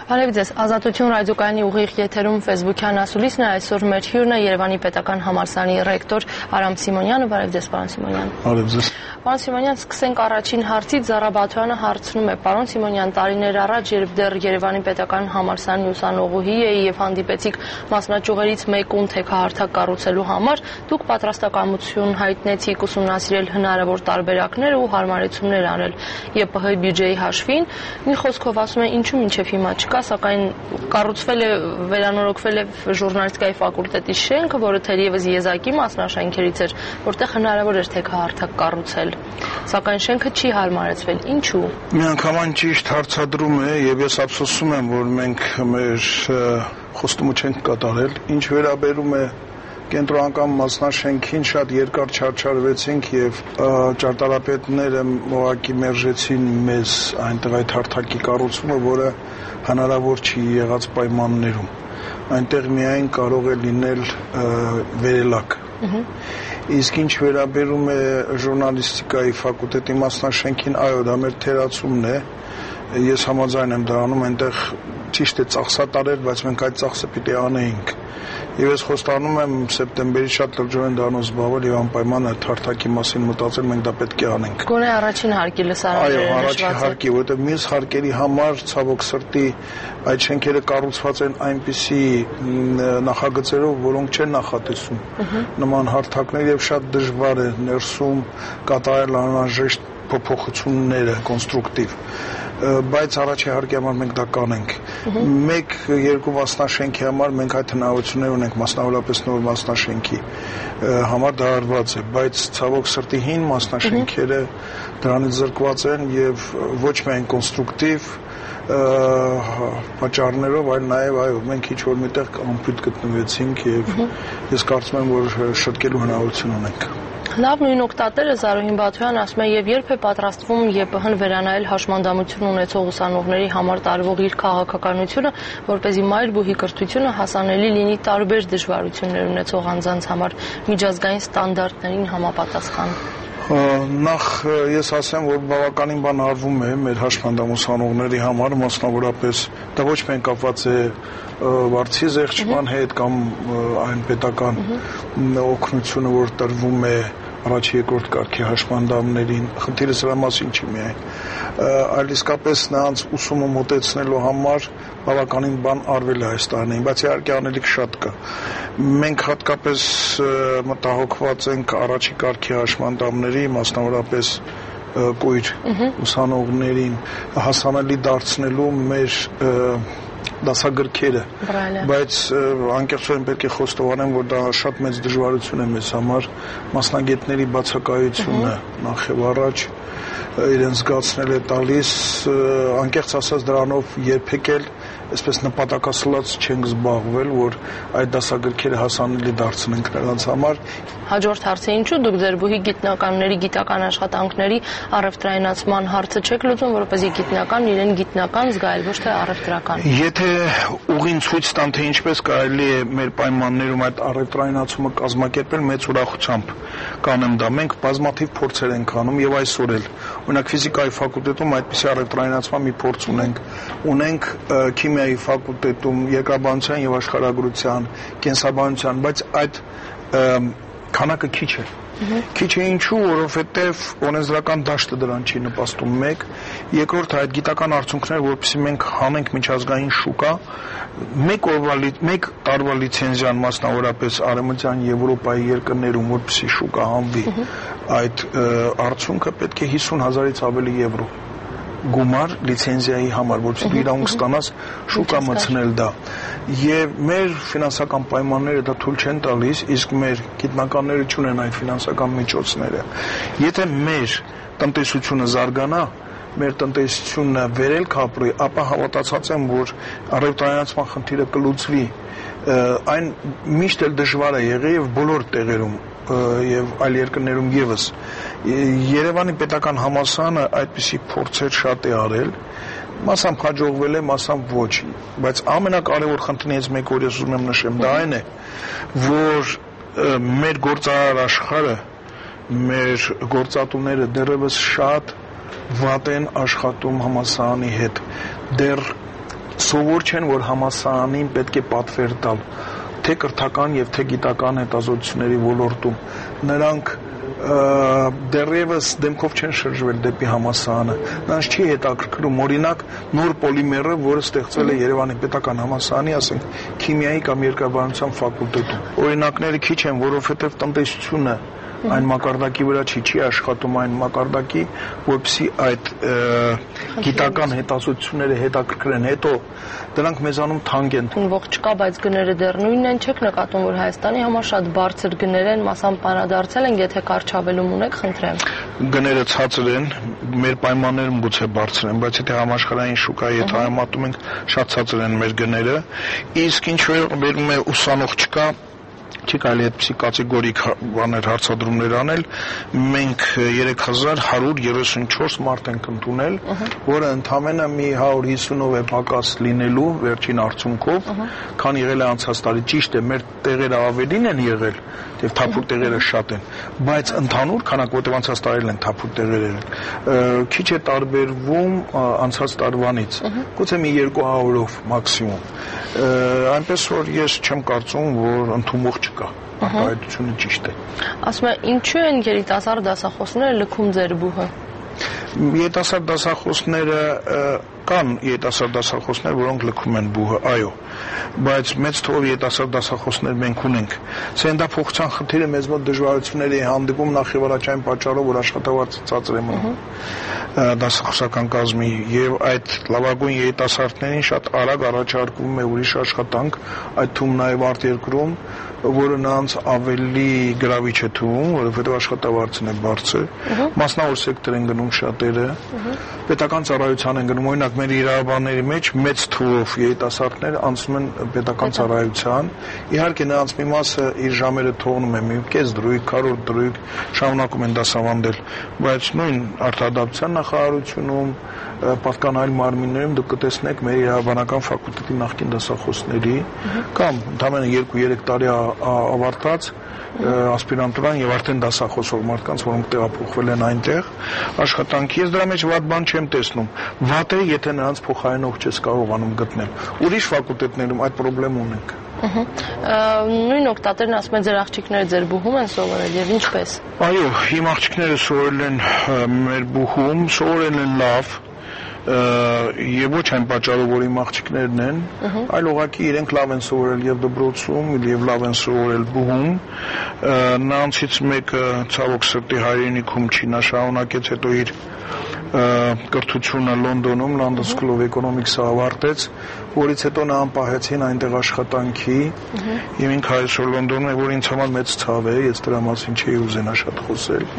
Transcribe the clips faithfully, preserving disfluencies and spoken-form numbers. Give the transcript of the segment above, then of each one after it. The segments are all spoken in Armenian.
Բարև ձեզ, Ազատություն ռադիոկայանի ուղիղ եթերում Facebook-յան ասուլիսն է, այսօր մեր հյուրն է Երևանի պետական համալսարանի ռեկտոր Արամ Սիմոնյանը, բարև ձեզ պարոն Սիմոնյան։ Բարև ձեզ։ Պարոն Սիմոնյան, սկսենք առաջին հարցից, Զարա Բաթոյանը հարցնում է, պարոն Սիմոնյան, տարիներ առաջ, երբ դեռ Երևանի պետական համալսարանի ուսանողուհի էի եւ հանդիպեցիք մասնաճյուղերից մեկում թեքահարթակ կառուցելու համար, դուք պատրաստակամություն հայտնեցիք ուսումնասիրել հնարավոր տարբերակներ ու հարմարեցումներ անել ԵՊՀ բյուջեի հաշվին, մի խոսքով ասում են, ինչու մինչև հիմա չկա, սակայն կառուցվել է, վերանորոգվել է ժուրնալիստիկայի ֆակուլտետի շենքը, որը թերևս եզակի մասնաշենքերից էր, որտեղ հնարավոր էր թեքահարթակ կառուցել, սակայն շենքը չի հարմարեցվել, ինչու։ Միանգամայն ճիշտ հարցադրում է եւ ես ափսոսում եմ, որ մենք մեր խոստումը չենք կատարել, ինչ վերաբերում է կենտրոնական մասնաշենքին շատ երկար չարչարվեցինք եւ ճարտարապետները ուղղակի մերժեցին մեզ այնտեղ այդ հարթակի կառուցումը, որը հնարավոր չի եղած պայմաններում։ Այնտեղ միայն կարող է լինել վերելակ։ Իսկ ինչ վերաբերում է ժուրնալիստիկայի ֆակուլտետի մասնաշենքին, այո, դա մեր թերացումն է։ Ես համաձայն եմ դրանում, այնտեղ ճիշտ է ծախսատարել, բայց մենք այդ ծախսը պիտի անեինք։ Եվ ես խոստանում եմ սեպտեմբերի շատ լրջորեն դառնալ զբաղվել եւ անպայման այդ հարթակի մասին մտածել, մենք դա պետք է անենք։ Գոնե առաջին հարկի լսարանները Այո, առաջին հարկի, որովհետեւ մյուս հարկերի համար ցավոք սրտի այդ շենքերը կառուցված են այնպիսի նախագծերով, որոնք չեն նախատեսում նման հարթակներ եւ շատ դժվար է ներսում կատարել անհրաժեշտ փոփոխությունները կոնստրուկտիվ, բայց առաջի հարկի համար մենք դա կանենք։ Մեկ երկու մասնաշենքի համար մենք այդ հնարավորություններ ունենք, մասնավորապես նոր մասնաշենքի համար դա արված է, բայց ցավոք սրտի հին մասնաշենքերը դրանից զրկված են եւ ոչ միայն կոնստրուկտիվ պատճառներով, այլ նաեւ այո, մենք ինչ որ միտեղ անփույթ գտնվեցինք եւ ես կարծում եմ, որ շտկելու հնարավորություն ունենք։ Լավ, նույն օգտատերը Զարուհին Բաթոյան ասում է, եւ երբ է պատրաստվում ԵՊՀ-ն վերանայել հաշմանդամություն ունեցող ուսանողների համար տարվող իր քաղաքականությունը, որպեսզի մայր բուհի կրթությունը հասանելի լինի տարբեր դժվարություններ ունեցող անձանց համար, միջազգային ստանդարտներին համապատասխան։ Նախ ես ասեմ, որ բավականին բան արվում է մեր հաշմանդամ ուսանողների համար, մասնավորապես դա ոչ միայն կապված է վարձի զեղչման հետ կամ այն պետական օգնությունը, որ տրվում է առաջ երկրորդ կարգի հաշմանդամներին, խնդիրը սրա մասին չի միայն, այլ իսկապես նրանց ուսումը մոտեցնելու համար բավականին բան արվել է այս տարիներին, բայց իհարկե անելիք շատ կա։ Մենք հատկապես մտահոգված ենք առաջի կարգի հաշմանդամների, մասնավորապես կույր ուսանողներին հասանելի դարձնելու մեր դասագրքերը, բայց անկեղծորեն պետք է խոստովանեմ, որ դա շատ մեծ դժվարություն է մեզ համար, մասնագետների բացակայությունը նախ եւ առաջ իրենց զգացնել է տալիս, անկեղծ ասած դրանով երբեք էլ այսպես նպատակասլաց չենք զբաղվել, որ այդ դասագրքերը հասանելի դարձնենք նրանց համար։ Հաջորդ հարցը ինչու դուք ձեր բուհի գիտնականների գիտական աշխատանքների առևտրայնացման հարցը չեք լուծում, որպեսզի գիտնական իրեն գիտնական զգա, այլ ոչ թե առևտրական։ Եթե ուղին ցույց տան, թե ինչպես կարելի է մեր պայմաններում այդ առևտրայնացումը կազմակերպել, մեծ ուրախությամբ կանեմ դա։ Մենք բազմաթիվ փորձեր ենք անում եւ այսօր էլ։ Օրինակ ֆիզիկայի ֆակուլտետում այդպիսի առևտրայնացման մի փորձ ունենք։ Ունենք քիմիայի ֆակուլտետում, երկրաբանության եւ աշխարհագրության, կենսաբանության, բայց այդ քանակը քիչ է։ Քիչ է ինչու, որովհետև օրենսդրական դաշտը դրան չի նպաստում մեկ, երկրորդ այդ գիտական արդյունքները, որպեսզի մենք հանենք միջազգային շուկա, մեկ օրվա մեկ տարվա լիցենզիան մասնավորապես Արևմտյան Եվրոպայի երկրներում, որպեսզի շուկա հանվի, այդ արդյունքը պետք է հիսուն հազարից ավելի եվրո գումար լիցենզիայի համար, որպեսզի դու իրավունք ստանաս շուկա մտցնել դա։ Եվ մեր ֆինանսական պայմանները դա թույլ չեն տալիս, իսկ մեր գիտնականները չունեն այդ ֆինանսական միջոցները։ Եթե մեր տնտեսությունը զարգանա, մեր տնտեսությունը վերելք ապրի, ապա հավատացած եմ, որ առևտրայնացման խնդիրը կլուծվի։ Այն միշտ էլ դժվար է եղել եւ բոլոր տեղերում եւ այլ երկրներում եւս։ Երևանի պետական համալսարանը այդպիսի փորձեր շատ է արել, մասամբ հաջողվել է, մասամբ ոչ, բայց ամենակարևոր խնդիրներից մեկը, որ ես ուզում եմ նշեմ, դա այն է, որ մեր գործարար աշխարհը, մեր գործատուները դեռևս շատ վատ են աշխատում համալսարանի հետ, դեռ սովոր չեն, որ համալսարանին պետք է պատվեր տալ թե կրթական եւ թե գիտական հետազոտությունների ոլորտում։ Նրանք դեռևս դեմքով չեն շրջվել դեպի համալսարանը։ Նրանց չի հետաքրքրում օրինակ նոր պոլիմերը, որը ստեղծվել է Երևանի պետական համալսարանի, ասենք, քիմիայի կամ երկրաբանության ֆակուլտետում։ Օրինակները քիչ են, որովհետեւ տնտեսությունը այն մակարդակի վրա չի, չի աշխատում այն մակարդակի, որպեսզի այդ գիտական հետազոտությունները հետաքրքրեն, հետո դրանք մեզանում թանկ են։ Ողջ չկա, բայց գները դեռ նույնն են, չեք նկատում, որ Հայաստանի համար շատ բարձր գներ են, մասամբ անդրադարձել են, եթե կարճավելում ունեք, խնդրեմ։ Գները ցածր են, մեր պայմաններում գուցե բարձր են, բայց եթե համաշխարհային շուկայի հետ համեմատում ենք, շատ ցածր են մեր գները, իսկ ինչ վերաբերում է ուսանող չկա, չի կարելի այդպիսի կատեգորիկ բաներ հարցադրումներ անել, մենք երեք հազար հարյուր երեսունչորս մարդ ենք ընդունել, որը ընդամենը մի հարյուր հիսունով է պակաս լինելու վերջին արդյունքով, քան եղել է անցած տարի։ Ճիշտ է, մեր տեղերը ավելին են եղել, եւ թափուր տեղերը շատ են, բայց ընդհանուր քանակ, որտեղ անցած տարիել են թափուր տեղերը, քիչ է տարբերվում անցած տարվանից, գուցե մի երկու հարյուրով մաքսիմում։ Այնպես որ ես չեմ կարծում, որ ընդունող չկա, արտահայտությունը ճիշտ է։ Ասում եմ, ինչու են երիտասարդ դասախոսները լքում ձեր բուհը։ Երիտասարդ դասախոսները կան երիտասարդ դասախոսներ, որոնք լքում են բուհը, այո, բայց մեծ թվով երիտասարդ դասախոսներ մենք ունենք։ Սերնդափոխության խնդիրը մեզ մոտ դժվարություններ է հանդիպում նախ եւ առաջ այն պատճառով, որ աշխատավարձը ցածր է մնում դասախոսական կազմի, եւ այդ լավագույն երիտասարդներին շատ արագ առաջարկվում է ուրիշ աշխատանք, այդ թվում նաեւ արտերկրում, որը նրանց ավելի գրավիչ է թվում, որովհետեւ աշխատավարձն է բարձր, մասնավոր սեկտոր են գնում շատերը, պետական ծառայության են գնում, օրինակ մեր իրավաբանների մեջ մեծ թվով երիտասարդներ անցնում են պետական ծառայության, իհարկե նրանց մի մասը իր ժամերը թողնում է, մի կես դրույթ, քառորդ դրույթ շարունակում են դասավանդել, բայց նույն արտադատության նախարարությունում, պատկան այլ մարմիններում դուք կտեսնեք մեր իրավաբանական ֆակուլտետի նախկին դասախոսների կամ ընդամենը երկու-երեք տարի ավարտած ասպիրանտուրան եւ արդեն դասախոսող մարդկանց, որոնք տեղափոխվել են այնտեղ աշխատանքի։ Ես դրա մեջ վատ բան չեմ տեսնում։ Վատ է, եթե նրանց փոխարինող չես կարողանում գտնել։ Ուրիշ ֆակուլտետներում այդ խնդրեմ ունենք։ Նույն օգտատերն ասում է, ձեր աղջիկները ձեր բուհում են սովորել եւ ինչպես։ Այո, իմ աղջիկները սովորել են մեր բուհում, սովորել են լավ, եւ ոչ այն պատճառով, որ իմ աղջիկներն են, այլ ուղղակի իրենք լավ են սովորել եւ դպրոցում եւ լավ են սովորել բուհում։ Նրանցից մեկը ցավոք սրտի հայրենիքում չի, նա շարունակեց հետո իր կրթությունը Լոնդոնում, London School of Economics-ը ավարտեց, որից հետո նրան պահեցին այնտեղ աշխատանքի, եւ ինքը այսօր Լոնդոնում է, որ ինձ համար մեծ ցավ է, ես դրա մասին չէի ուզենա շատ խոսել։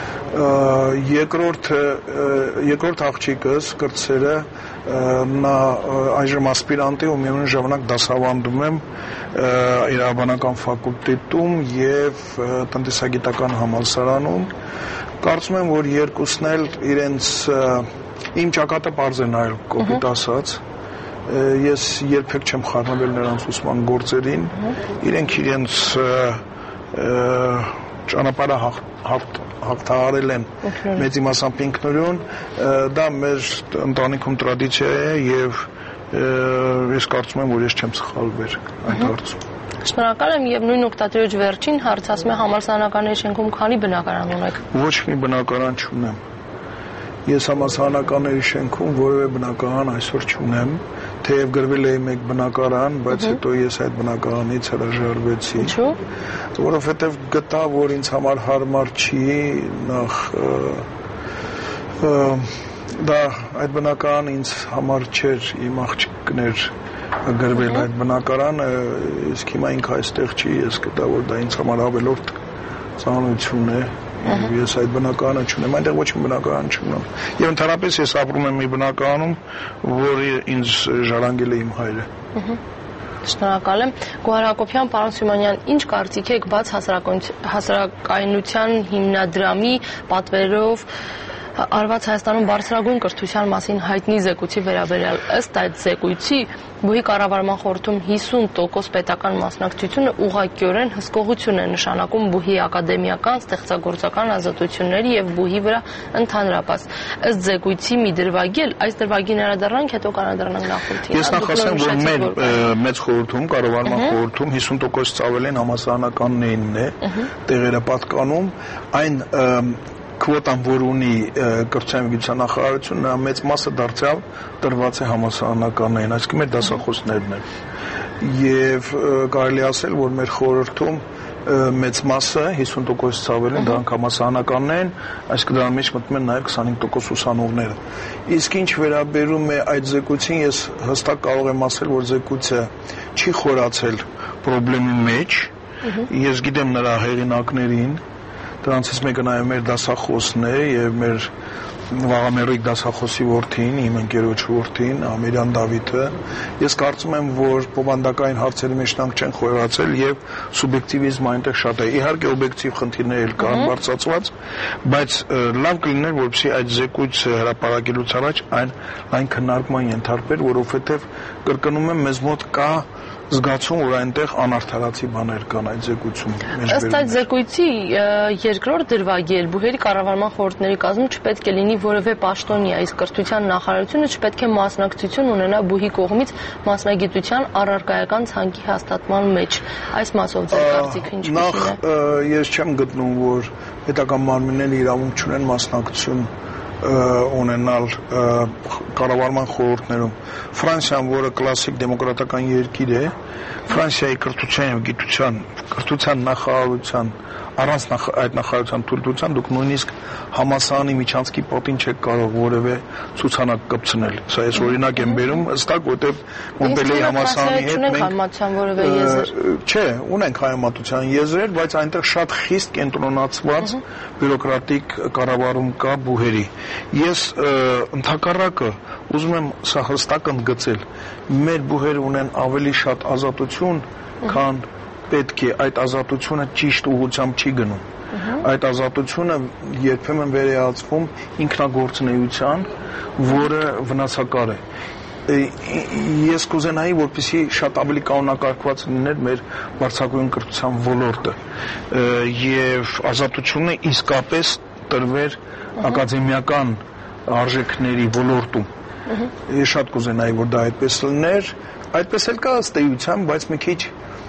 Երկրորդ երկրորդ աղջիկս կրտսերը նա այժմ ասպիրանտ է ու միևնույն ժամանակ դասավանդում եմ իրավաբանական ֆակուլտետում եւ տնտեսագիտական համալսարանում։ Կարծում եմ, որ երկուսն էլ իրենց իմ ճակատը պարզ է նայել, կոպիտ ասած, ես երբեք չեմ խառնվել նրանց ուսման գործերին, իրենք իրենց ճանապարհը հաղթահարել են մեծ իմաստով ինքնուրույն, դա մեր ընտանիքում տրադիցիա է եւ ես կարծում եմ, որ ես չեմ սխալվել այդ հարցում։ Շնորհակալ եմ եւ նույն օգտատերոջ վերջին հարց ասում է համալսարանականների շենքում քանի բնակարան ունեք։ Ոչ մի բնակարան չունեմ։ Ես համալսարանականների շենքում որևէ բնակարան այսօր չունեմ, թեև գրվել էի մեկ բնակարան, բայց հետո ես այդ բնակարանից հրաժարվեցի։ Ինչու՞։ Որովհետեւ գտա, որ ինձ համար հարմար չի, նախ դա այդ բնակարանը ինձ համար չէր, իմ աղջիկներ գրվել այդ բնակարանը, իսկ հիմա ինքը այստեղ չի, ես գտա, որ դա ինձ համար ավելորդ ծանոթություն է, ես այդ բնակարանը չունեմ, այնտեղ ոչ մի բնակարան չունեմ։ Եվ ընդհանրապես ես ապրում եմ մի բնակարանում, որը ինձ ժառանգել է իմ հայրը։ Շնորհակալ եմ։ Գոհար Հակոբյան, պարոն Սիմոնյան, ինչ կարծիք եք բաց հասարակայնության հիմնադրամի պատվերով Արված Հայաստանում բարձրագույն կրթության մասին հայտնի զեկույցի վերաբերյալ ըստ այդ զեկույցի բուհի կառավարման խորհրդում հիսուն տոկոս պետական մասնակցությունը ուղղակիորեն հսկողություն է նշանակում բուհի ակադեմիական, ստեղծագործական ազատությունների եւ բուհի վրա ընդհանրապես։ Ըստ զեկույցի մի դրվագի, այս դրվագին անդրադառնանք, հետո կանանդրանանք նախորդին։ Ես նախ ասեմ, որ մեր մեծ խորհրդում, կառավարման խորհրդում հիսուն տոկոսից ավելին համալսարանականներն է տեղերը պատկանում, այն քվոտան, որ ունի կրթության գիտության նախարարությունը, նրա մեծ մասը դարձյալ տրված է համալսարանականներին, այսինքն մեր դասախոսներն են։ Եվ կարելի ասել, որ մեր խորհրդում մեծ մասը հիսուն տոկոսից ավելին դրանք համալսարանականն են, այսինքն դրա մեջ մտնում են նաև քսանհինգ տոկոս ուսանողները։ Իսկ ինչ վերաբերում է այդ զեկույցին, ես հստակ կարող եմ ասել, որ զեկույցը չի խորացել խնդրի մեջ։ Ես գիտեմ նրա հեղինակներին, դրանցից մեկը նաև մեր դասախոսն է եւ մեր Վաղամերիկ դասախոսի որդին, իմ ընկերոջ որդին, Ամիրյան Դավիթը։ Ես կարծում եմ, որ բովանդակային հարցերի մեջ նրանք չեն խորացել եւ սուբյեկտիվիզմը այնտեղ շատ է։ Իհարկե օբյեկտիվ խնդիրներ էլ կան բարձրացված, բայց լավ կլիներ, որպեսզի այդ զեկույցը հրապարակելուց առաջ այն այն քննարկման ենթարկվեր, որովհետեւ կրկնում եմ, մեզ մոտ կա զգացում, որ այնտեղ անարդարացի բաներ կան այդ զեկույցում։ Ըստ այդ զեկույցի երկրորդ դրվագի բուհերի կառավարման խորհուրդների կազմում չպետք է լինի որևէ պաշտոնյա, իսկ կրթության նախարարությունը չպետք է մասնակցություն ունենա բուհի կողմից մասնագիտության առարկայական ցանկի հաստատման մեջ։ Այս մասով ձեր կարծիքը ինչպես է։ Նախ ես չեմ գտնում, որ պետական մարմինները իրավունք չունեն մասնակցություն ունենալ կառավարման խորհուրդներում։ Ֆրանսիան, որը կլասիկ դեմոկրատական երկիր է, Ֆրանսիայի կրթության եւ գիտության կրթության նախարարության առանց այդ նախարարության թույլտվության դուք նույնիսկ համալսարանի միջանցքի պատին չեք կարող որևէ ցուցանակ կպցնել։ Սա ես օրինակ եմ բերում, ըստակ, որտեղ Մոնպելիեի համալսարանի հետ մենք համատության որևէ եզր։ Չէ, ունենք հայամատության եզրեր, բայց այնտեղ շատ խիստ կենտրոնացված բյուրոկրատիկ կառավարում կա բուհերի։ Ես ընդհակառակը ուզում եմ սա հստակ ընդգծել, մեր բուհերը ունեն ավելի շատ ազատություն, քան պետք է այդ ազատությունը ճիշտ ուղղությամբ չի գնում։ Այդ ազատությունը երբեմն վերահսկվում ինքնագործունեության, որը վնասակար է։ Ես կուզենայի, որպեսզի շատ ավելի կանոնակարգված լիներ մեր բարձրագույն կրթության ոլորտը եւ ազատությունը իսկապես տրվեր ակադեմիական արժեքների ոլորտում։ Ես շատ կուզենայի, որ դա այդպես լիներ, այդպես էլ կա ըստ էության, բայց մի քիչ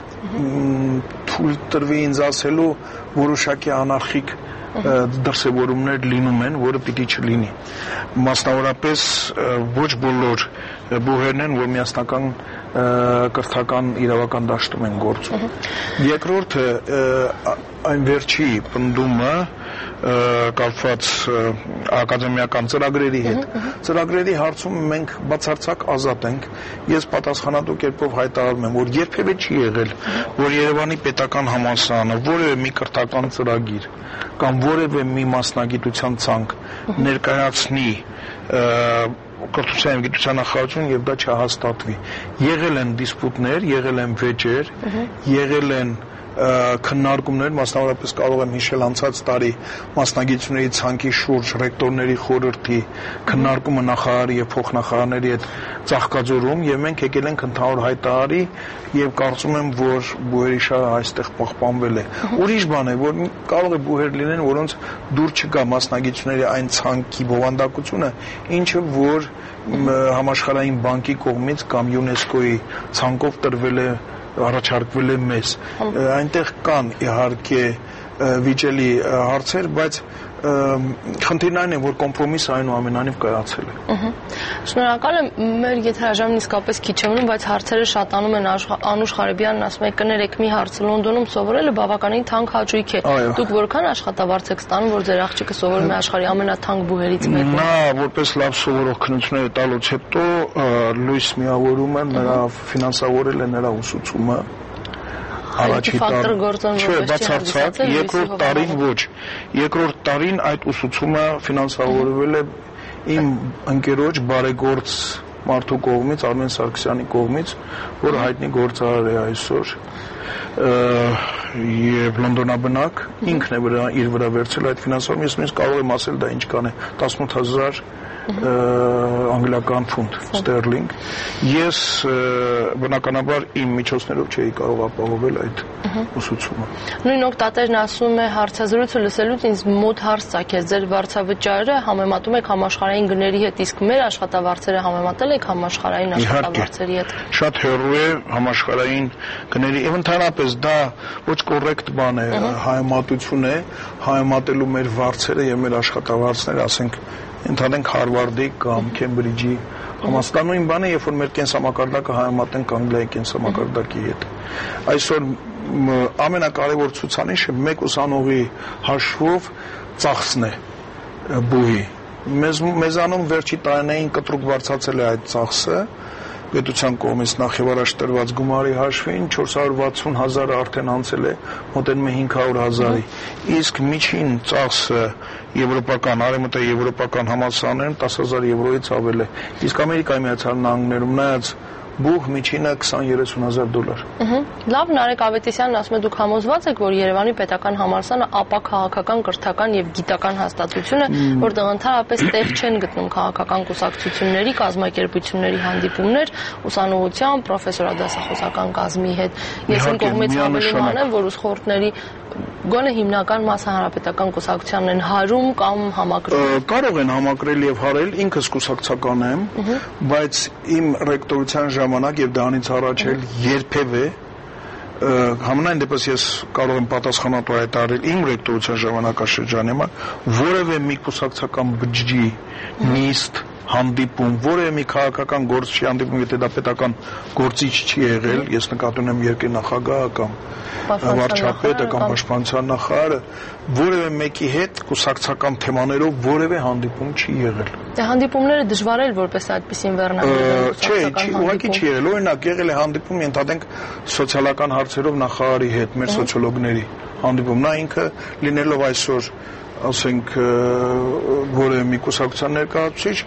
թույլ տրվի ինձ ասելու որոշակի անարխիկ դրսևորումներ լինում են, որը պիտի չլինի։ Մասնավորապես ոչ բոլոր բուհերն են, որ միասնական կրթական իրավական դաշտում են գործում։ Երկրորդը այն վերջի պնդումը կապված ակադեմիական ծրագրերի հետ։ Ծրագրերի հարցում մենք բացարձակ ազատ ենք։ Ես պատասխանատու կերպով հայտարարում եմ, որ երբևէ չի եղել, որ Երևանի պետական համալսարանը որևէ մի կրթական ծրագիր կամ որևէ մի մասնագիտության ցանկ ներկայացնի կրթության եւ գիտության նախարարություն եւ դա չհաստատվի։ Եղել են դիսպուտներ, եղել են վեճեր, եղել են քննարկումներ, մասնավորապես կարող եմ հիշել անցած տարի մասնագիտությունների ցանկի շուրջ ռեկտորների խորհրդի քննարկումը նախարարի եւ փոխնախարարների հետ Ծաղկաձորում եւ մենք եկել ենք ընդհանուր հայտարարի եւ կարծում եմ, որ բուհերի շահը այստեղ պահպանվել է։ Ուրիշ բան է, որ կարող է բուհեր լինեն, որոնց դուր չգա մասնագիտությունների այն ցանկի բովանդակությունը, ինչը որ համաշխարհային բանկի կողմից կամ ՅՈՒՆԵՍԿՕ-ի ցանկով տրվել է առաջարկվել է մեզ։ Այնտեղ կան իհարկե վիճելի հարցեր, բայց խնդիրն այն է, որ կոմպրոմիսը այնուամենայնիվ կայացել է։ Շնորհակալ եմ, մեր եթերաժամն իսկապես քիչ է մնում, բայց հարցերը շատանում են։ Անուշ Ղարեբյանն ասում է, կներեք, մի հարցը Լոնդոնում սովորելը բավականին թանկ հաճույք է։ Դուք որքան աշխատավարձ եք ստանում, որ ձեր աղջիկը սովորում է աշխարհի ամենաթանկ բուհերից մեկում։ Նա որպես լավ սովորող քննությունները տալուց հետո լույս միավորում է, նրա ֆինանսավորել է նրա ուսուցումը։ Առաջի տարին, չէ, բացարձակ, երկրորդ տարին ոչ։ Երկրորդ տարին այդ ուսուցումը ֆինանսավորվել է իմ ընկերոջ բարեգործ մարդու կողմից, Արմեն Սարգսյանի կողմից, որ հայտնի գործարար է այսօր եւ լոնդոնաբնակ, ինքն է վրա իր վրա վերցրել այդ ֆինանսավորումը, ես նույնիսկ կարող եմ ասել դա ինչքան է, տասնութ հազար անգլիական ֆունտ ստերլինգ։ Ես բնականաբար իմ միջոցներով չէի կարող ապահովել այդ ուսուցումը։ Նույն օգտատերն ասում է հարցազրույցը լսելուց ինձ մոտ հարց ծագեց, ձեր վարձավճարը համեմատում եք համաշխարհային գների հետ, իսկ մեր աշխատավարձերը համեմատել եք համաշխարհային աշխատավարձերի հետ։ Շատ հեռու է համաշխարհային գների եւ ընդհանրապես դա ոչ կոռեկտ բան է, հայմատություն է, հայմատելու մեր վարձերը եւ մեր աշխատավարձները, ասենք ընդհանրենք Հարվարդի կամ Քեմբրիջի համաստանային բանը, երբ որ մեր կենսամակարդակը հայմատենք Անգլիայի կենսամակարդակի հետ։ Այսօր ամենակարևոր ցուցանիշը մեկ ուսանողի հաշվով ծախսն է բուհի։ Մեզ մեզանում վերջի տարիներին կտրուկ բարձրացել է այդ ծախսը պետության կողմից նախ եւ առաջ տրված գումարի հաշվին չորս հարյուր վաթսուն հազարը արդեն անցել է մոտենում է հինգ հարյուր հազարի, իսկ միջին ծախսը եվրոպական արևմտաեվրոպական համալսարաններում տասը հազար եվրոից ավել է, իսկ Ամերիկայի Միացյալ Նահանգներում նայած բուհ միջինը քսան երեսուն հազար դոլար։ Լավ, Նարեկ Ավետիսյանն ասում է դուք համոզված եք, որ Երևանի պետական համալսարանը ապա քաղաքական, կրթական եւ գիտական հաստատություն է, որտեղ ընդհանրապես տեղ չեն գտնում քաղաքական կուսակցությունների, կազմակերպությունների հանդիպումներ, ուսանողության, պրոֆեսորադասախոսական կազմի հետ։ Ես իմ կողմից հավելում եմ, որ ուսխորտների գոնե հիմնական մասը հանրապետական կուսակցությանն են հարում կամ համակրում։ Կարող են համակրել եւ հարել, ինքս կուսակցական եմ, բայց իմ ռեկտորության ժամանակ եւ դրանից առաջ էլ երբևէ համենայն դեպս ես կարող եմ պատասխանատու հայտարարել իմ ռեկտորության ժամանակաշրջանի համար որևէ մի կուսակցական բջջի նիստ հանդիպում, որևէ մի քաղաքական գործ չի հանդիպում, եթե դա պետական գործիչ չի եղել, ես նկատի ունեմ երկրի նախագահը կամ վարչապետը կամ պաշտպանության նախարարը, որևէ մեկի հետ կուսակցական թեմաներով որևէ հանդիպում չի եղել։ Դե հանդիպումները դժվար է որպես այդպեսին վերնագրել։ Չէ, չի, ուղղակի չի եղել։ Օրինակ եղել է հանդիպում, ենթադրենք սոցիալական հարցերով նախարարի հետ, մեր սոցիոլոգների հանդիպում, նա ինքը լինելով այսօր ասենք որևէ մի կուսակցության ներկայացուցիչ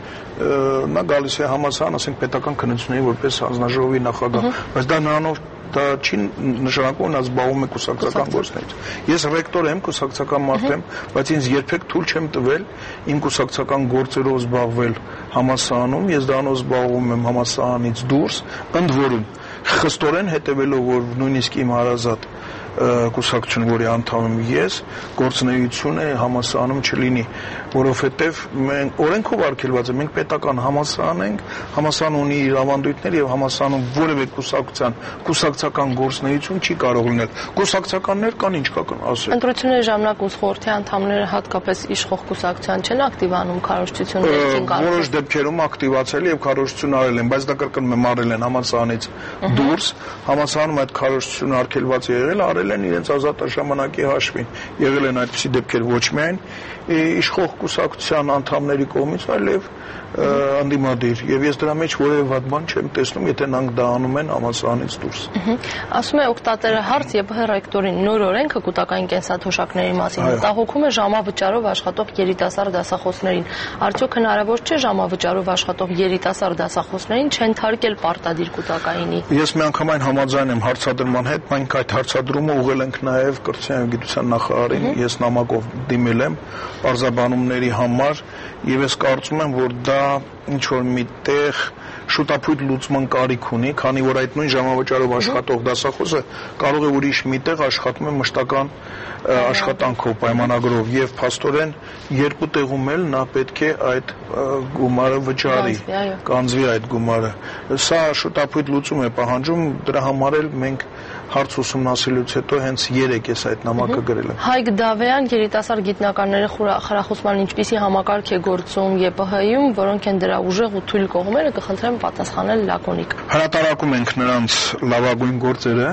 նա գալիս է համալսարան, ասենք պետական քննությունների որպես հանձնաժողովի նախագահ, բայց դա նրանով դա չի նշանակում նա զբաղվում է կուսակցական գործներից։ Ես ռեկտոր եմ, կուսակցական մարդ եմ, բայց ինձ երբեք թույլ չեմ տվել իմ կուսակցական գործերով զբաղվել համալսարանում, ես դրանով զբաղվում եմ համալսարանից դուրս, ընդ որում խստորեն հետևելով որ նույնիսկ իմ հարազատ կուսակցություն, որի անդամ եմ ես, գործունեությունը համալսարանում չլինի, որովհետև մենք օրենքով արգելված է, մենք պետական համալսարան ենք, համալսարանը ունի իր ավանդույթներ եւ համալսարանում որևէ կուսակցության, կուսակցական գործունեություն չի կարող լինել։ Կուսակցականներ կան, ինչ կա ասել։ Ընտրությունների ժամանակ ուսխորհրդի անդամները հատկապես իշխող կուսակցության չեն ակտիվանում քարոզչություններին կարգ։ Որոշ դեպքերում ակտիվացել եւ քարոզչություն արել են, բայց դա կրկնում եմ արել են համալսարանից դուրս, համալսարանում այդ քարոզչությունը արգելված է եղել, արել են իրենց ազատ ժամանակի հաշվին։ Եղել են այդպիսի դեպքեր ոչ միայն իշխող կուսակցության անդամների կողմից, այլև անդիմադիր, եւ ես դրա մեջ որևէ վատ բան չեմ տեսնում, եթե նրանք դա անում են համալսարանից դուրս։ Ասում է օգտատերը հարց ԵՊՀ ռեկտորին նոր օրենքը կൂട്ടակային կենսաթոշակների մասին մտահոգում է ժամավճարով աշխատող երիտասարդ դասախոսներին։ Արդյոք հնարավոր չէ ժամավճարով աշխատող երիտասարդ դասախոսներին չընթարկել պարտադիր կൂട്ടակայինի։ Ես միանգամայն համաձայն եմ հարցադրման հետ, մենք այդ հարցադրումը ուղղել ենք նաեւ կրթության եւ գիտության նախարարին, ես նամակով դիմել եմ պարզաբանումների համար եւ ես կարծում եմ, որ դա ինչ որ միտեղ շուտապույտ լուծման կարիք ունի, քանի որ այդ նույն ժամավճարով աշխատող դասախոսը կարող է ուրիշ միտեղ աշխատում է մշտական աշխատանքով, պայմանագրով եւ փաստորեն երկու տեղում էլ նա պետք է այդ գումարը վճարի, կանձվի այդ գումարը։ Սա շուտապույտ լուծում է պահանջում, դրա համար էլ մենք հարց ուսումնասիրելուց հետո հենց երեք ես այդ նամակը գրել եմ։ Հայկ Դավեյան երիտասարդ գիտնականների խրախուսման ինչպիսի համակարգ է գործում ԵՊՀ-ում, որոնք են դրա ուժեղ ու թույլ կողմերը, կխնդրեմ պատասխանել լակոնիկ։ Հրատարակում ենք նրանց լավագույն գործերը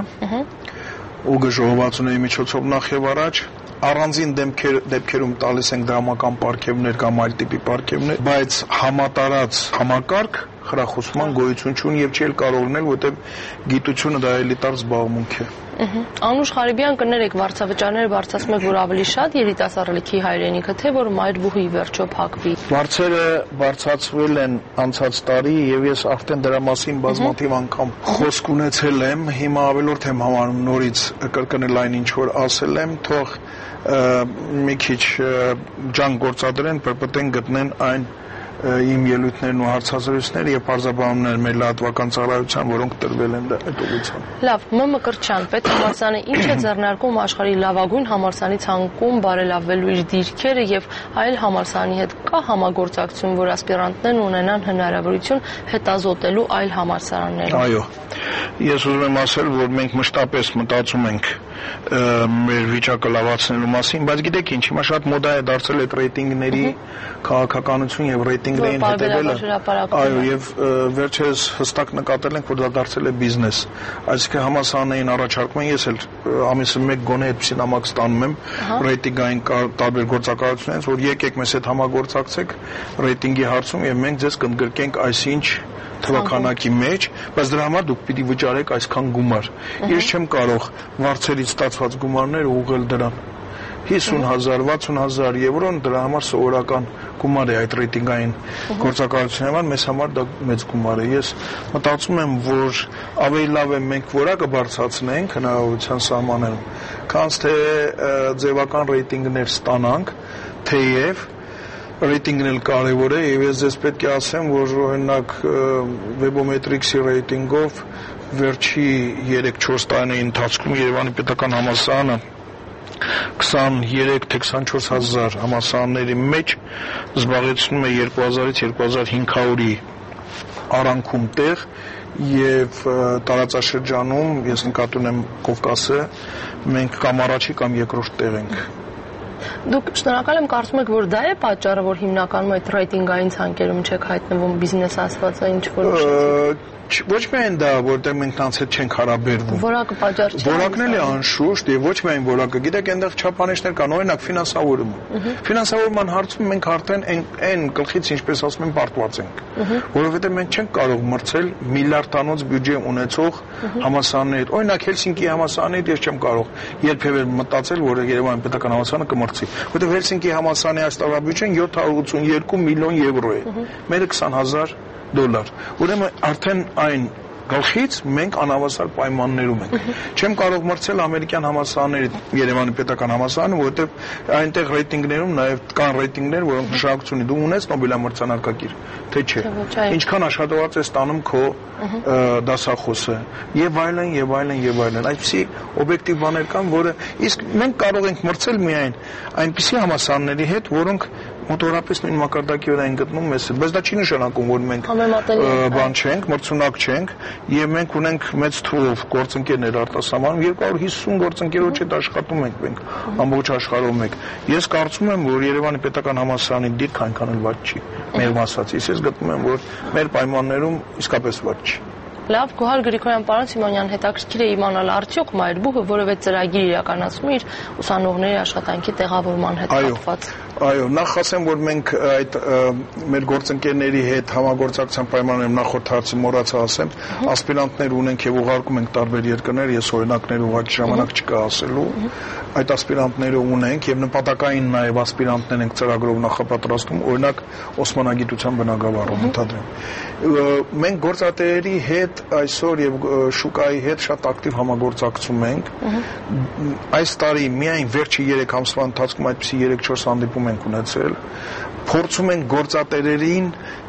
ու գժողվածունների միջոցով նախ եւ առաջ առանձին դեպքեր դեպքերում տալիս ենք դրամական պարգևներ կամ այլ տիպի պարգևներ, բայց համատարած համակարգ խրախուսման գոյություն չունի եւ չի էլ կարող լինել, որտեղ գիտությունը դա էլիտար զբաղմունք է։ Անուշ Ղարիբյան, կներեք, վարձավճարները բարձրացում եք, որ ավելի շատ երիտասարդի հայրենիքը, թե որ մայրբուհի վերջո փակվի։ Վարձերը բարձրացվել են անցած տարի եւ ես արդեն դրա մասին բազմաթիվ անգամ խոսք ունեցել եմ, հիմա ավելորդ եմ համարում նորից կրկնել այն ինչ որ ասել եմ, թող մի քիչ ջանք գործադրեն, պրպտեն գտնեն այն իմ ելույթներն ու հարցազրույցները եւ բարձրաբանումները մեր լատվական ծառայության, որոնք տրվել են այդ ուղղությամբ։ Լավ, Մ Մկրտչյան, պետհամալսարանը ինչ է ձեռնարկում աշխարհի լավագույն համալսարանի ցանկում բարելավելու իր դիրքերը եւ այլ համալսարանի հետ կա համագործակցություն, որ ասպիրանտներն ունենան հնարավորություն հետազոտելու այլ համալսարաններում։ Այո, ես ուզում եմ ասել, որ մենք մշտապես մտածում ենք մեր վիճակը լավացնելու մասին, բայց գիտեք ինչ, հիմա շատ մոդա է դարձել այդ ռեյտինգների քաղաքականություն եւ ռեյտինգներին հետևելը։ Այո, եւ վերջերս հստակ նկատել ենք, որ դա դարձել է բիզնես։ Այսինքն համալսարաններին առաջարկում են, ես էլ ամիսը մեկ գոնե այդպեսի նամակ ստանում եմ ռեյտինգային տարբեր գործակալություններից, որ եկեք մեզ հետ համագործակցեք ռեյտինգի հարցում եւ մենք ձեզ կընդգրկենք այսինչ թվականակի մեջ, բայց դրա համար դուք պիտի վճարեք այսքան գումար։ Ես չեմ կարող վարձերից ստացված գումարները ուղղել դրան։ հիսուն հազար, վաթսուն հազար եվրոն դրա համար սովորական գումար է այդ ռեյտինգային գործակալության համար, մեզ համար դա մեծ գումար է։ Ես մտածում եմ, որ ավելի լավ է մենք որակը բարձրացնենք հնարավորության սահմաններում, քան թե ձևական ռեյտինգներ ստանանք, թեև ռեյտինգն էլ կարևոր է եւ ես ձեզ պետք է ասեմ, որ օրինակ Webometrics-ի ռեյտինգով վերջի երեք-չորս տարիների ընթացքում Երևանի պետական համալսարանը քսաներեք թե քսանչորս հազար համալսարանների մեջ զբաղեցնում է երկու հազարից երկու հազար հինգ հարյուրի արանքում տեղ եւ տարածաշրջանում ես նկատում եմ Կովկասը մենք կամ առաջի կամ երկրորդ տեղ ենք։ Դուք շնորհակալ եմ, կարծում եք, որ դա է պատճառը, որ հիմնականում այդ ռեյտինգային ցանկերում չեք հայտնվում բիզնես ասվածը ինչ որ ուշեցիք։ Ոչ միայն դա, որտեղ մենք նրանց հետ չենք հարաբերվում։ Որակը պատճառ չէ։ Որակն էլ է անշուշտ եւ ոչ միայն որակը, գիտեք, այնտեղ չափանիշներ կան, օրինակ ֆինանսավորումը։ Ֆինանսավորման հարցում մենք արդեն այն գլխից, ինչպես ասում են, պարտված ենք, որովհետեւ մենք չենք կարող մրցել միլիարդանոց բյուջե ունեցող համալսարանների հետ։ Օրինակ Հելսինկի համալսարանի հետ ես չեմ կարող երբևէ մտածել, որ Երևանի պետական համալսարանը կմրցի, որովհետեւ Հելսինկի համալսարանի այս տարվա բյուջեն յոթ հարյուր ութսունյերկու միլիոն եվրո է։ Մերը քսան հազար դոլար։ Ուրեմն արդեն այն գլխից մենք անհավասար պայմաններում ենք։ Չեմ կարող մրցել ամերիկյան համալսարանների Երևանի պետական համալսարանը, որովհետև այնտեղ ռեյտինգներում նաև կան ռեյտինգներ, որոնք նշանակություն ունի։ Դու ունես Նոբելամրցանակակիր, թե չէ։ Ինչքան աշխատված է ստանում քո դասախոսը, եւ այլն, եւ այլն, եւ այլն։ Այսպիսի օբյեկտիվ բաներ կան, որը իսկ մենք կարող ենք մրցել միայն այնպիսի համալսարանների հետ, որոնք մոտորապես նույն մակարդակի վրա են գտնում մեզ, բայց դա չի նշանակում, որ մենք բան չենք, մրցունակ չենք, եւ մենք ունենք մեծ թվով գործընկերներ արտասահմանում, երկու հարյուր հիսուն գործընկերոջ հետ աշխատում ենք մենք ամբողջ աշխարհում ենք։ Ես կարծում եմ, որ Երևանի պետական համալսարանի դիրքը այնքան էլ վատ չի, մեր ասած, ես գտնում եմ, որ մեր պայմաններում իսկապես վատ չի։ Լավ, Գոհար Գրիգորյան, պարոն Սիմոնյան, հետաքրքիր է իմանալ արդյոք մայրբուհը որևէ ծրագիր իրականացնում իր ուսանողների աշխատանքի տեղավորման հետ կապված։ Այո, նախ ասեմ, որ մենք այդ մեր գործընկերների հետ համագործակցության պայմաններում նախորդ հարցը մոռացա ասեմ, ասպիրանտներ ունենք եւ ուղարկում ենք տարբեր երկրներ, ես օրինակներ ուղղակի ժամանակ չկա ասելու։ Այդ ասպիրանտները ունենք եւ նպատակային նաեւ ասպիրանտներ ենք ծրագրով նախապատրաստում, օրինակ Օսմանագիտության բնագավառում ընդհանրեն։ Մենք գործատերերի հետ այսօր եւ շուկայի հետ շատ ակտիվ համագործակցում ենք։ Այս տարի միայն վերջի երեք ամսվա ընթացքում այդպիսի երեք-չորս հանդիպում ենք ունեցել, փորձում ենք գործատերերին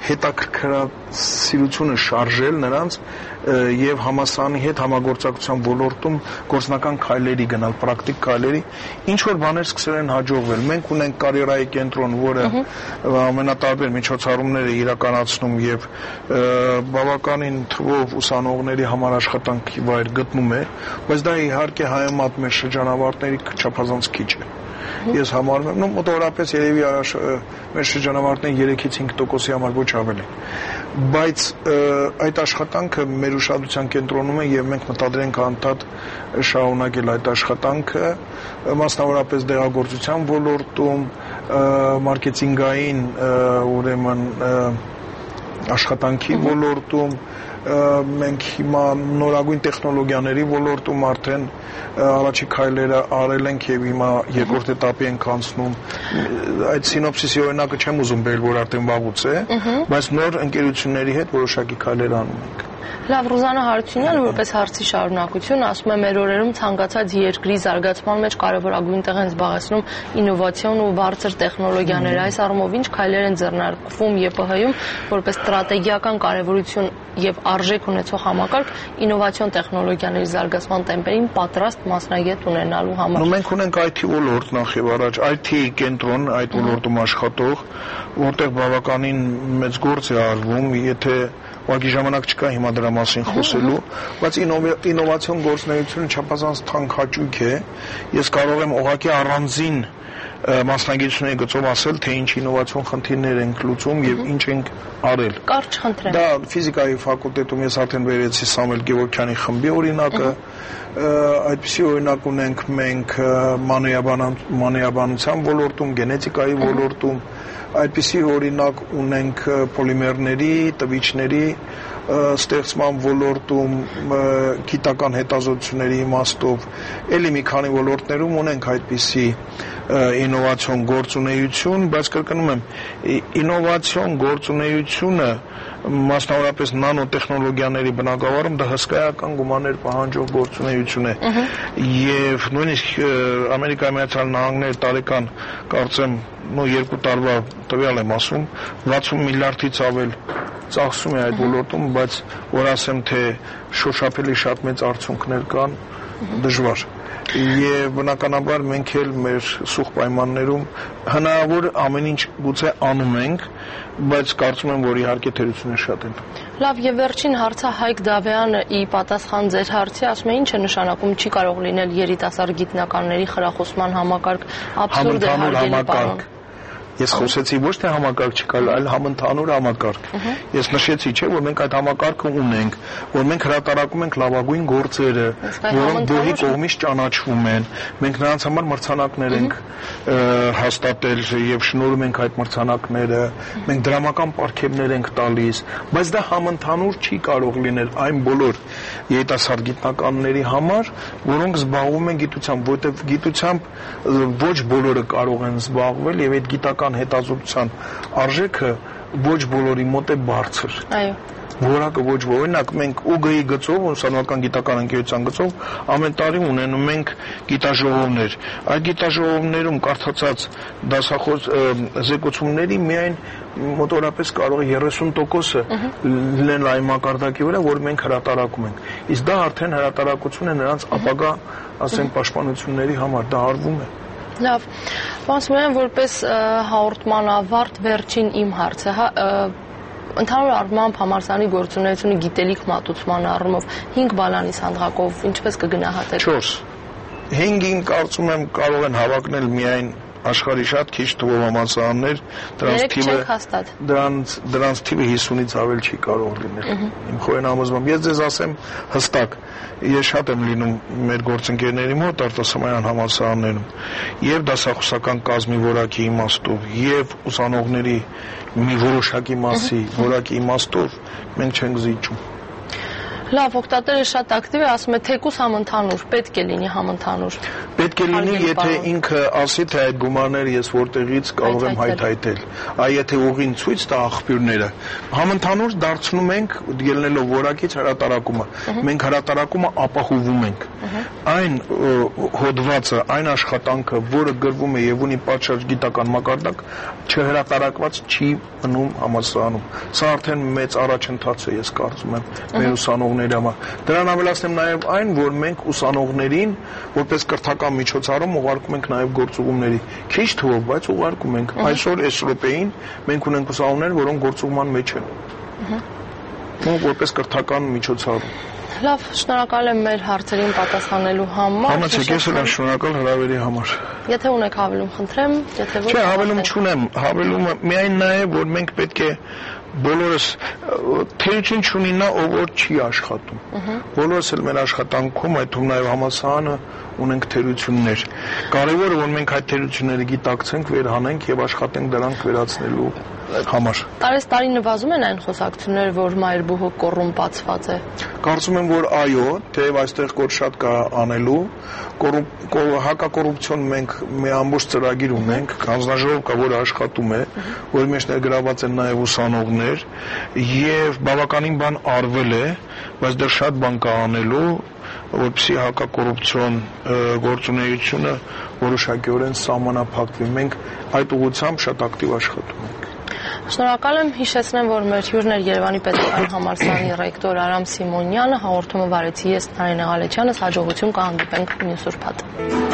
հետաքրքրասիրությունը շարժել նրանց եւ համալսարանի հետ համագործակցության ոլորտում գործնական քայլերի գնալ, պրակտիկ քայլերի, ինչ որ բաներ սկսել են հաջողվել։ Մենք ունենք կարիերայի կենտրոն, որը ամենատարբեր միջոցառումներ է իրականացնում եւ բավականին թվով ուսանողների համար աշխատանքի վայր գտնում է, բայց դա իհարկե հայեմատ մեր շրջանավարտների չափազանց քիչ է։ Ես համարում եմ, նո մոտավորապես երևի մեր շրջանավարտների երեքից հինգ տոկոսի համար ոչ ավելի։ Բայց այդ աշխատանքը մեր ուշադրության կենտրոնում է եւ մենք մտադիր ենք անդադ շարունակել այդ աշխատանքը, մասնավորապես դեղագործության ոլորտում, մարքեթինգային, ուրեմն աշխատանքի ոլորտում, մենք հիմա նորագույն տեխնոլոգիաների ոլորտում արդեն առաջի քայլերը արել ենք եւ հիմա երկրորդ էտապի ենք անցնում։ Այդ սինոպսիսի օրինակը չեմ ուզում բերել, որ արդեն վաղուց է, բայց նոր ընկերությունների հետ որոշակի քայլեր անում ենք։ Լավ, Ռուզաննա Հարությունյանը որպես հարցի շարունակություն ասում է, մեր օրերում ցանկացած երկրի զարգացման մեջ կարևորագույն տեղ են զբաղեցնում ինովացիոն ու բարձր տեխնոլոգիաները։ Այս առումով ինչ քայլեր են ձեռնարկվում ԵՊՀ-ում որպես ստրատեգիական կարևորություն եւ արժեք ունեցող համակարգ ինովացիոն տեխնոլոգիաների զարգացման տեմպերին պատրաստ մասնագետ ունենալու համար։ Նու մենք ունենք I T ոլորտ նախ եւ առաջ, I T կենտրոն այդ ոլորտում աշխատող, որտեղ բավականին մեծ գործ է արվում, եթե ուղղակի ժամանակ չկա հիմա դրա մասին խոսելու, բայց ինովացիոն գործունեությունը չափազանց թանկ հաճույք է։ Ես կարող եմ ուղղակի առանձին մասնագիտությունների գծով ասել, թե ինչ ինովացիոն խնդիրներ ենք լուծում եւ ինչ ենք արել։ Կարճ խնդրեմ։ Դա ֆիզիկայի ֆակուլտետում ես արդեն վերեցի Սամվել Գևորգյանի խմբի օրինակը, այդպիսի օրինակ ունենք մենք մանուեաբանության ոլորտում, գենետիկայի ոլորտում, այդպիսի օրինակ ունենք պոլիմերների, տվիչների ստեղծման ոլորտում, գիտական հետազոտությունների իմաստով, էլի մի քանի ոլորտներում ունենք այդպիսի ինովացիոն գործունեություն, բայց կրկնում եմ, ինովացիոն գործունեությունը մասնավորապես նանոտեխնոլոգիաների բնագավառում դա հսկայական գումարներ պահանջող գործունեություն է եւ նույնիսկ Ամերիկայի Միացյալ Նահանգները տարեկան կարծեմ նո երկու տարվա տվյալ եմ ասում վաթսուն միլիարդից ավել ծախսում է այդ ոլորտում, բայց որ ասեմ թե շոշափելի շատ մեծ արդյունքներ կան, դժվար եւ բնականաբար մենք էլ մեր սուղ պայմաններում հնարավոր ամեն ինչ գուցե անում ենք, բայց կարծում եմ, որ իհարկե թերությունները շատ են։ Լավ, եւ վերջին հարցը Հայկ Դավեյանը ի պատասխան ձեր հարցի ասում է, ինչ է նշանակում չի կարող լինել երիտասարդ գիտնականների խրախուսման համակարգ, աբսուրդ է հարգելի պարոն։ Ես խոսեցի ոչ թե համակարգ չկա, այլ համընդհանուր համակարգ։ Ես նշեցի, չէ, որ մենք այդ համակարգը ունենք, որ մենք հրատարակում ենք լավագույն գործերը, որոնք բոլորի կողմից ճանաչվում են։ Մենք նրանց համար մրցանակներ ենք հաստատել եւ շնորհում ենք այդ մրցանակները, մենք դրամական պարգևներ ենք տալիս, բայց դա համընդհանուր չի կարող լինել այն բոլոր երիտասարդ գիտնականների համար, որոնք զբաղվում են գիտությամբ, որտեղ գիտությամբ ոչ բոլորը կարող են զբաղվել եւ այդ գիտական հետազոտության արժեքը ոչ բոլորի մոտ է բարձր։ Այո։ Որակը ոչ օրինակ մենք ՈՒԳ ի գծով, ուսանողական գիտական ընկերության գծով ամեն տարի ունենում ենք գիտաժողովներ։ Այդ գիտաժողովներում կարդացած դասախոս զեկուցումների միայն մոտորապես կարող է երեսուն տոկոսը լինել այն մակարդակի վրա, որ մենք հրատարակում ենք։ Իսկ դա արդեն հրատարակություն է նրանց ապագա, ասենք, պաշտպանությունների համար, դա արվում է։ Լավ, Պարոն որպես հաղորդման ավարտ վերջին իմ հարցը, հա, ընդհանուր առմամբ համալսարանի գործունեությունը գիտելիք մատուցման առումով հինգ բալանի սանդղակով ինչպես կգնահատեք։ չորս հինգին կարծում եմ կարող են հավակնել միայն աշխարհի շատ քիչ թվով համալսարաններ, դրանց թիվը դրանց դրանց թիվը հիսունից ավել չի կարող լինել։ Իմ խորին համոզմամբ ես ձեզ ասեմ հստակ, ես շատ եմ լինում մեր գործընկերների մոտ արտասահմանյան համալսարաններում եւ դասախոսական կազմի որակի իմաստով եւ ուսանողների մի որոշակի մասի որակի իմաստով մենք չենք զիջում։ Լավ, օգտատերը շատ ակտիվ է, ասում է թեկուս համընդհանուր, պետք է լինի համընդհանուր։ Պետք է լինի, եթե ինքը ասի, թե այդ գումարները ես որտեղից կարող եմ հայթայթել։ Այ եթե ուղին ցույց տա աղբյուրները, համընդհանուր դարձնում ենք ելնելով որակից հրատարակումը։ Մենք հրատարակումը ապահովում ենք։ Այն հոդվածը, այն աշխատանքը, որը գրվում է եւ ունի պատշաճ գիտական մակարդակ, չհրատարակված չի մնում համալսարանում։ Սա արդեն մեծ առաջընթաց է, ես կարծում եմ, մեր ուսանողների համար։ Դրան ավելացնեմ նաեւ այն, որ մենք ուսանողներին որպես կրթական միջոցառում ուղարկում ենք նաեւ գործուղումների։ Քիչ թվով, բայց ուղարկում ենք։ Այսօր այս րոպեին մենք ունենք ուսանողներ, որոնք գործուղման մեջ են։ Ու որպես կրթական միջոցառում։ Լավ, շնորհակալ եմ մեր հարցերին պատասխանելու համար։ Համեցեք, ես էլ շնորհակալ հրավերի համար։ Եթե ունեք հավելում, խնդրեմ, եթե ոչ։ Չէ, հավելում չունեմ, հավելումը միայն նա է, որ մենք պետք է բոլորս թերություն չունի նա, ով որ չի աշխատում։ Բոլորս էլ մեր աշխատանքում, այդ թվում նաև համալսարանը ունենք թերություններ։ Կարևորը որ մենք այդ թերությունները գիտակցենք, վերհանենք եւ աշխատենք դրանք վերացնելու համար։ Տարեստարի նվազում են այն խոսակցությունները, որ մայրբուհը կոռումպացված է։ Կարծում եմ, որ այո, թեև այստեղ կոր շատ կա անելու, հակակոռուպցիոն մենք մի ամբողջ ծրագիր ունենք, հանձնաժողով կա, որը աշխատում է, որի մեջ ներգրաված են նաև ուսանողներ, եւ բավականին բան արվել է, բայց դեռ շատ բան կա անելու, որպեսզի հակակոռուպցիոն գործունեությունը որոշակիորեն սահմանափակվի։ Մենք այդ ուղղությամբ շատ ակտիվ աշխատում ենք։ Շնորհակալ եմ, հիշեցնեմ, որ մեր հյուրն էր Երևանի պետական համալսարանի ռեկտոր Արամ Սիմոնյանը, հաղորդումը վարեցի ես Նարինե Ղալեչյանը, հաջողություն կհանդիպենք մյուս ուրբաթ։